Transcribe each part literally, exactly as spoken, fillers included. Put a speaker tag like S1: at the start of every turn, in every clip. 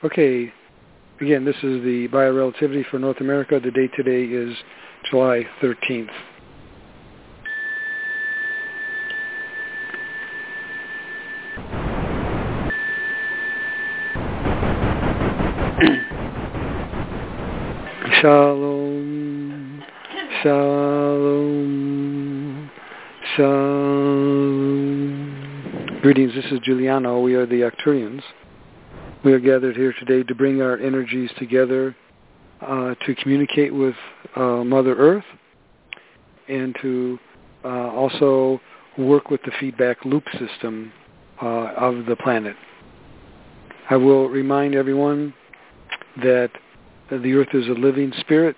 S1: Okay, again, this is the Biorelativity for North America. The date today is July thirteenth. Shalom, shalom, shalom. Greetings, this is Giuliano. We are the Arcturians. We are gathered here today to bring our energies together uh, to communicate with uh, Mother Earth and to uh, also work with the feedback loop system uh, of the planet. I will remind everyone that the Earth is a living spirit,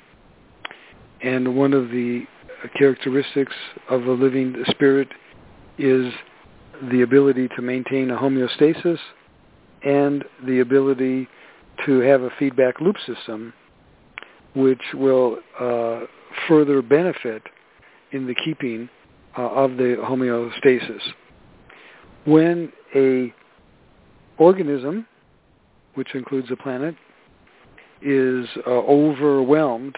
S1: and one of the characteristics of a living spirit is the ability to maintain a homeostasis and the ability to have a feedback loop system which will uh, further benefit in the keeping uh, of the homeostasis. When a organism, which includes a planet, is uh, overwhelmed,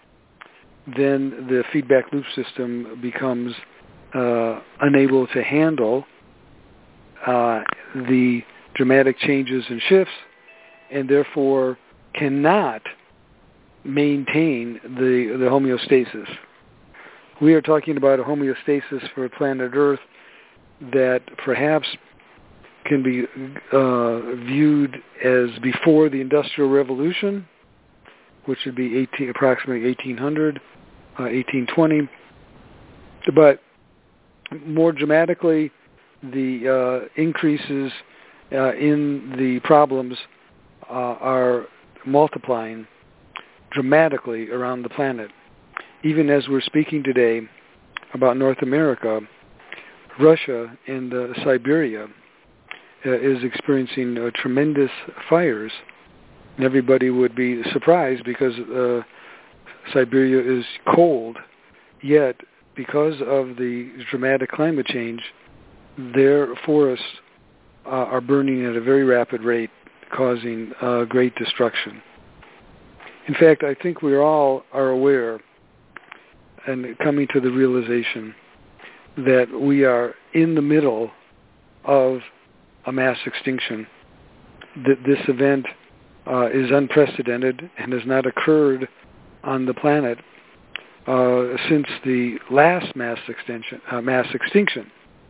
S1: then the feedback loop system becomes uh, unable to handle uh, the dramatic changes and shifts, and therefore cannot maintain the, the homeostasis. We are talking about a homeostasis for planet Earth that perhaps can be uh, viewed as before the Industrial Revolution, which would be eighteen, approximately eighteen hundred, uh, eighteen twenty. But more dramatically, the uh, increases uh, in the problems uh, are multiplying dramatically around the planet. Even as we're speaking today about North America, Russia and uh, Siberia uh, is experiencing uh, tremendous fires. And everybody would be surprised because uh, Siberia is cold, yet because of the dramatic climate change, their forests uh, are burning at a very rapid rate, causing uh, great destruction. In fact, I think we all are aware and coming to the realization that we are in the middle of a mass extinction. That this event uh, is unprecedented and has not occurred on the planet uh, since the last mass extinction, uh, mass extinction,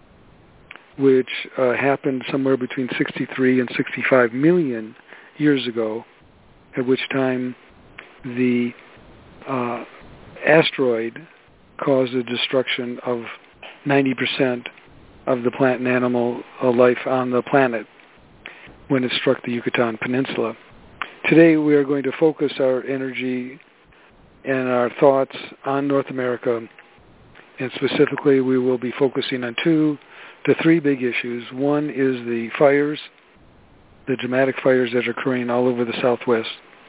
S1: which uh, happened somewhere between sixty-three and sixty-five million years ago, at which time the uh, asteroid caused the destruction of ninety percent of the plant and animal life on the planet when it struck the Yucatan Peninsula. Today we are going to focus our energy and our thoughts on North America, and specifically we will be focusing on two to three big issues. One is the fires, the dramatic fires that are occurring all over the Southwest.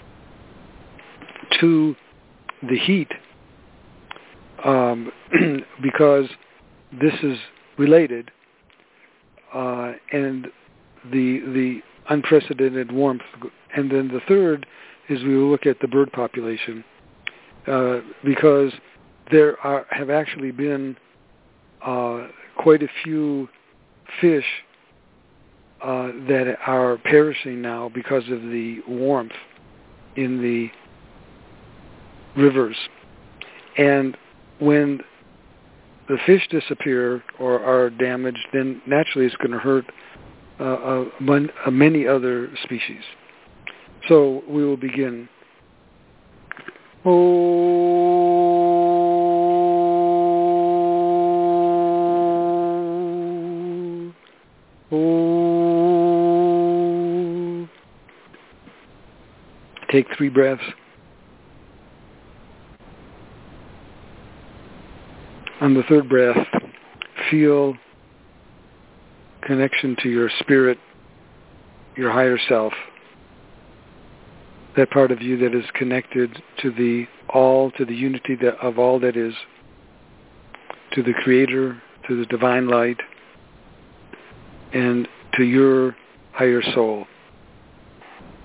S1: Two, the heat, um, because this is related, uh, and the the unprecedented warmth. And then the third is we will look at the bird population, uh, because there are have actually been uh, quite a few fish uh, that are perishing now because of the warmth in the rivers. And when the fish disappear or are damaged, then naturally it's going to hurt uh, uh, mon- uh, many other species. So we will begin. Oh, oh. Take three breaths. On the third breath, feel connection to your spirit, your higher self, that part of you that is connected to the all, to the unity that, of all that is, to the Creator, to the divine light, and to your higher soul.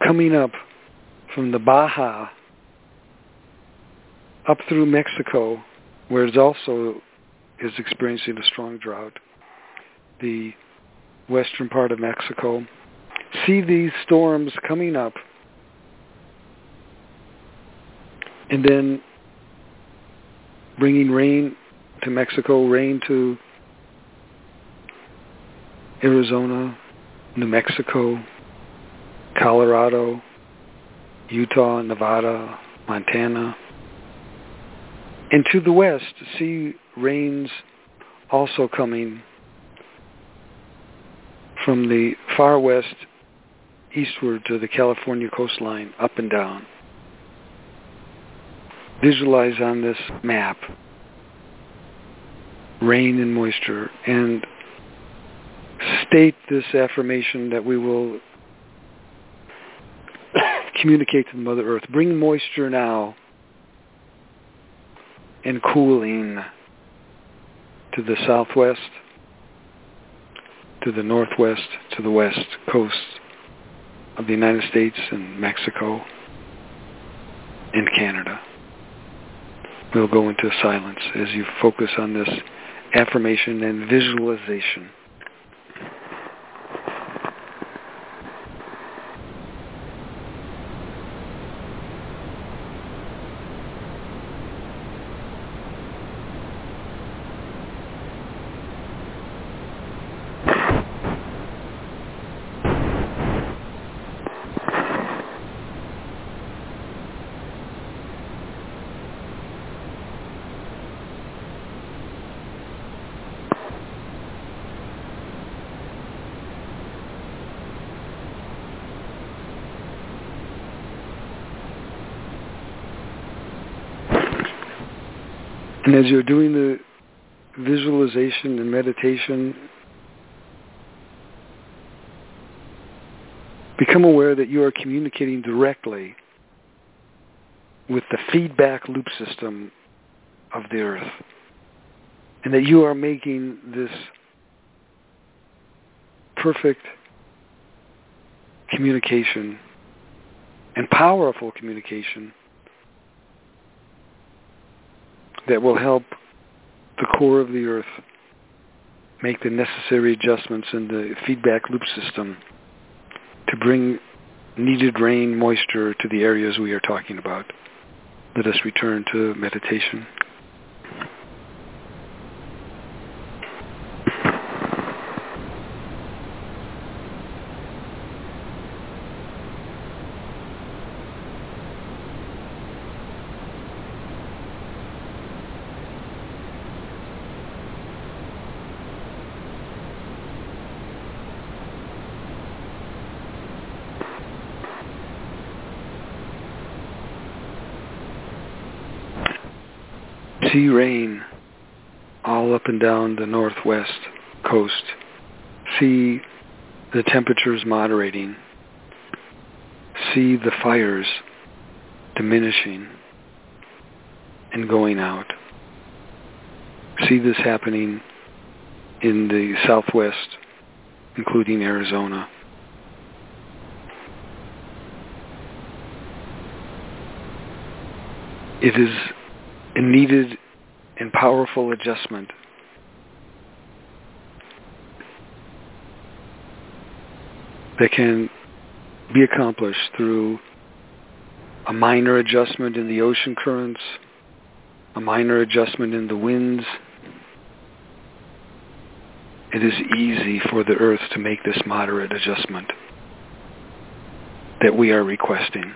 S1: coming up from the Baja up through Mexico, where it also is experiencing a strong drought, the western part of Mexico. See these storms coming up, and then bringing rain to Mexico, rain to Arizona, New Mexico, Colorado, Utah, Nevada, Montana. And to the west, see rains also coming from the far west eastward to the California coastline, up and down. Visualize on this map rain and moisture, and state this affirmation that we will communicate to Mother Earth. Bring moisture now and cooling to the southwest, to the northwest, to the west coast of the United States and Mexico and Canada. We'll go into silence as you focus on this affirmation and visualization. And as you're doing the visualization and meditation, become aware that you are communicating directly with the feedback loop system of the earth, and that you are making this perfect communication and powerful communication that will help the core of the earth make the necessary adjustments in the feedback loop system to bring needed rain, moisture to the areas we are talking about. Let us return to meditation. See rain all up and down the northwest coast. See the temperatures moderating. See the fires diminishing and going out. See this happening in the southwest, including Arizona. It is a needed and powerful adjustment that can be accomplished through a minor adjustment in the ocean currents, a minor adjustment in the winds. It is easy for the earth to make this moderate adjustment that we are requesting.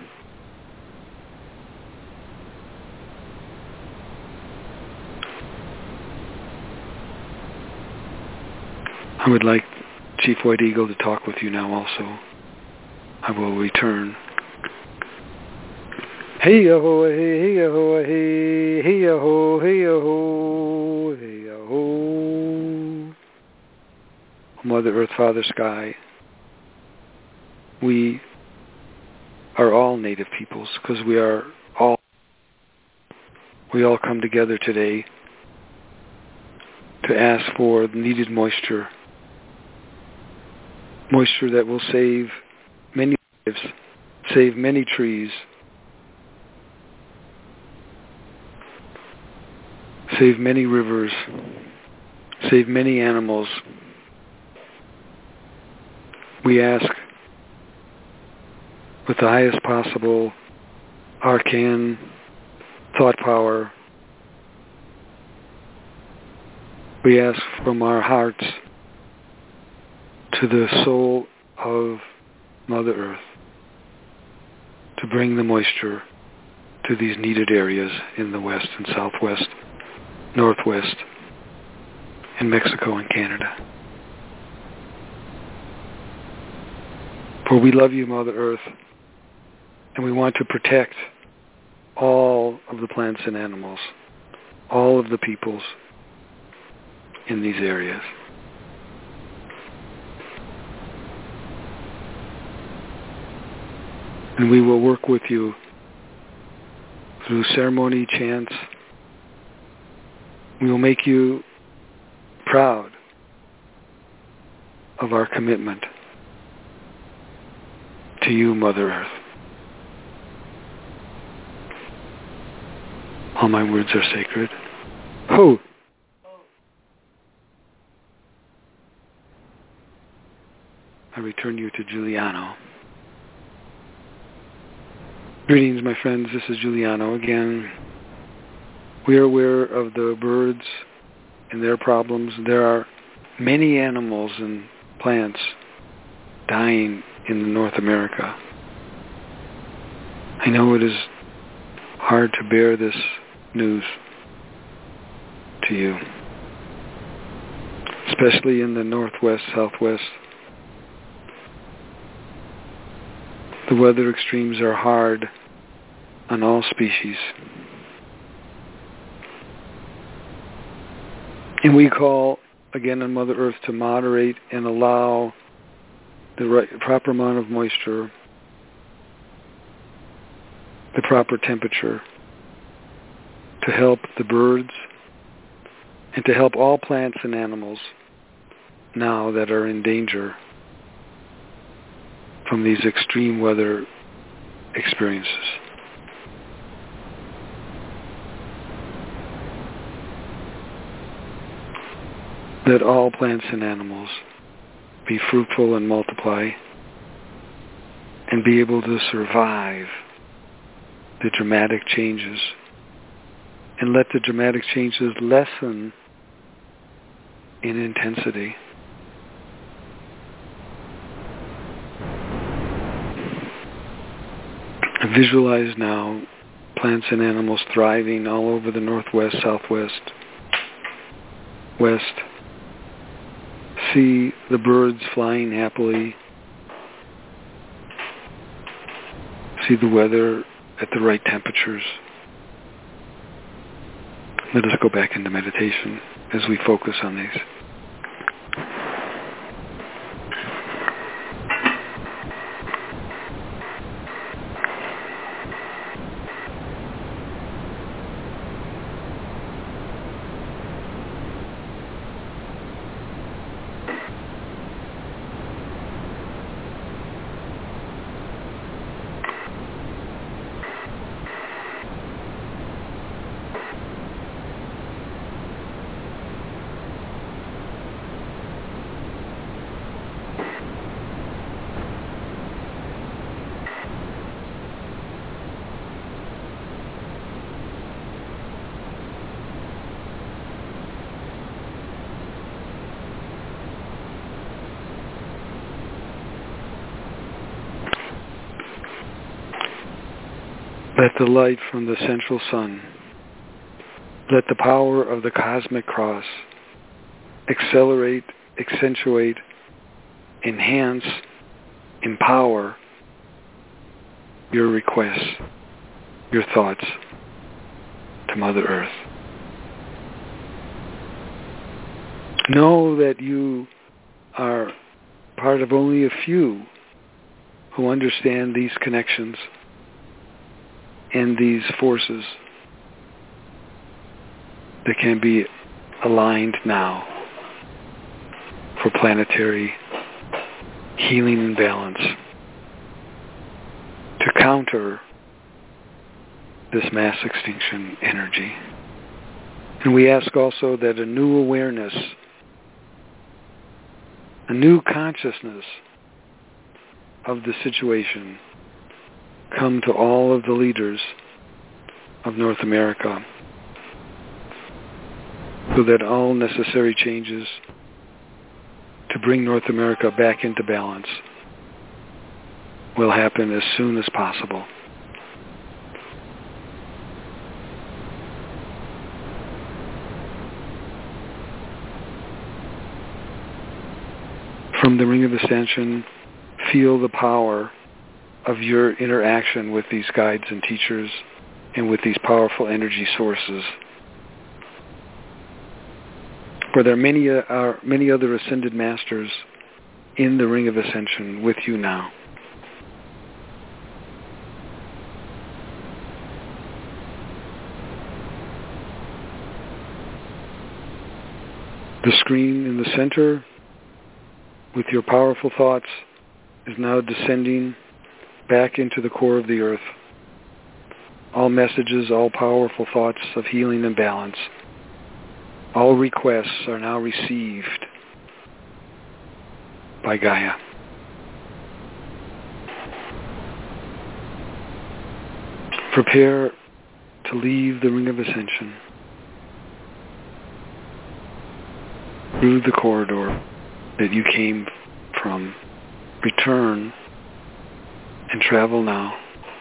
S1: I would like Chief White Eagle to talk with you now also. I will return. Hey ho hey hey ho hey hey ho hey ho hey ho. Mother Earth, Father Sky, we are all native peoples because we are all we all come together today to ask for needed moisture. Moisture that will save many lives save many trees, save many rivers, save many animals. We ask with the highest possible arcane thought power. We ask from our hearts to the soul of Mother Earth to bring the moisture to these needed areas in the west and southwest, northwest, in Mexico and Canada. For we love you, Mother Earth, and we want to protect all of the plants and animals, all of the peoples in these areas. And we will work with you through ceremony, chants. We will make you proud of our commitment to you, Mother Earth. All my words are sacred. Ho! I return you to Giuliano. Greetings, my friends. This is Giuliano again. We are aware of the birds and their problems. There are many animals and plants dying in North America. I know it is hard to bear this news to you, especially in the northwest, southwest. The weather extremes are hard on all species. And we call, again, on Mother Earth to moderate and allow the right, proper amount of moisture, the proper temperature, to help the birds and to help all plants and animals now that are in danger from these extreme weather experiences. Let all plants and animals be fruitful and multiply and be able to survive the dramatic changes, and let the dramatic changes lessen in intensity. Visualize now plants and animals thriving all over the northwest, southwest, west. See the birds flying happily. See the weather at the right temperatures. Let us go back into meditation as we focus on these. Let the light from the central sun, let the power of the cosmic cross accelerate, accentuate, enhance, empower your requests, your thoughts to Mother Earth. Know that you are part of only a few who understand these connections and these forces that can be aligned now for planetary healing and balance counter this mass extinction energy. And we ask also that a new awareness, a new consciousness of the situation come to all of the leaders of North America, so that all necessary changes to bring North America back into balance will happen as soon as possible. From the Ring of Ascension, feel the power of your interaction with these guides and teachers and with these powerful energy sources. For there are many, uh, are many other ascended masters in the Ring of Ascension with you now. The screen in the center with your powerful thoughts is now descending back into the core of the earth. All messages, all powerful thoughts of healing and balance, all requests are now received by Gaia. Prepare to leave the Ring of Ascension through the corridor that you came from. Return and travel now.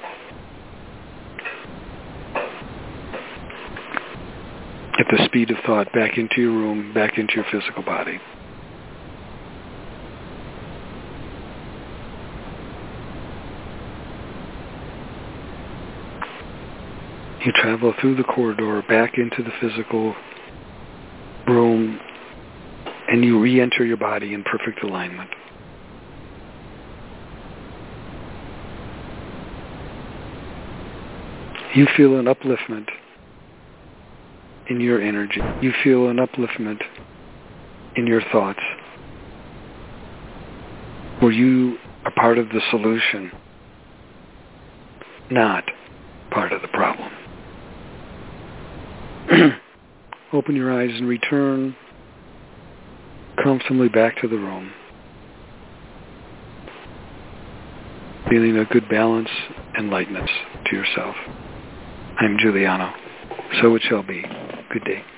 S1: At the speed of thought, back into your room, back into your physical body. You travel through the corridor, back into the physical room, and you re-enter your body in perfect alignment. You feel an upliftment in your energy. You feel an upliftment in your thoughts, where you are part of the solution, not part of the problem. Open your eyes and return comfortably back to the room, feeling a good balance and lightness to yourself. I'm Giuliano. So it shall be. Good day.